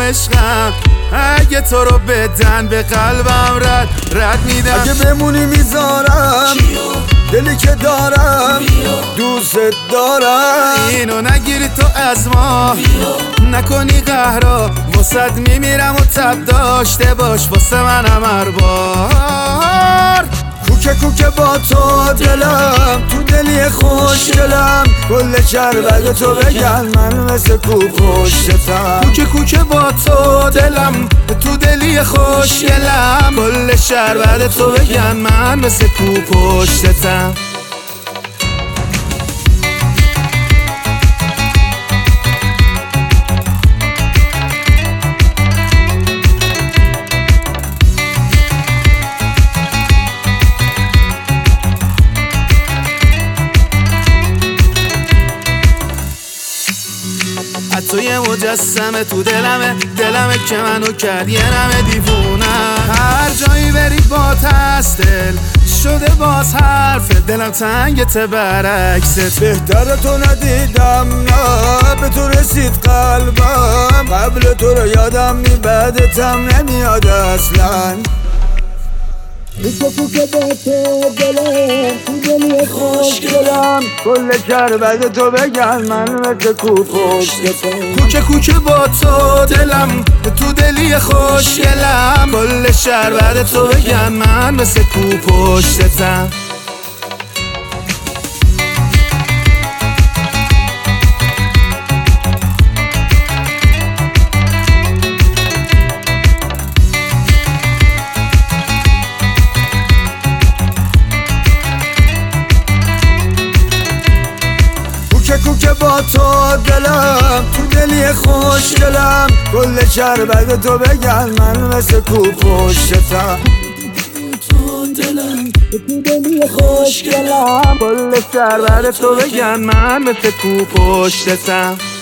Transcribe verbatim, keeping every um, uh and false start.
عشقم، اگه تو رو بدن به قلبم رد رد میدم. اگه بمونی میذارم دلی که دارم دوست دارم. اینو نگیری تو از ما نکنی قهرا، واسد میمیرم و تب داشته باش واسه منم هر بار. کوکه کوکه با تو دلم تو دلی خوشگلم، کل شربت تو بگن من مثل کو پشتم. کوکه کوکه با تو دلم تو دلی خوشگلم، کل شربت تو بگن من مثل کو پشتم. تو یه مجسمه تو دلمه، دلمه که منو کرد یه نمه دیوونه. هر جایی بری با هست دل شده باز حرف دلم تنگت برعکست. بهتر تو ندیدم نه به تو رسید قلبم، قبل تو رو یادم نی بعدتم نمیاد اصلا. کوکه کوکه با تو دلم تو دلی خوشگلم، کل شربت تو بگن من مثل کو پشتم. کوکه کوکه با تو دلم تو دلی خوشگلم، کل شربت تو بگن من مثل کو پشتم. کوکه کوکه با تو دلم تو دلی خوشگلم، کل شربت تو بگن من مثل کو پشتم. تو دلم تو دلی خوشگلم، کل شربت تو بگن من مثل کو پشتم.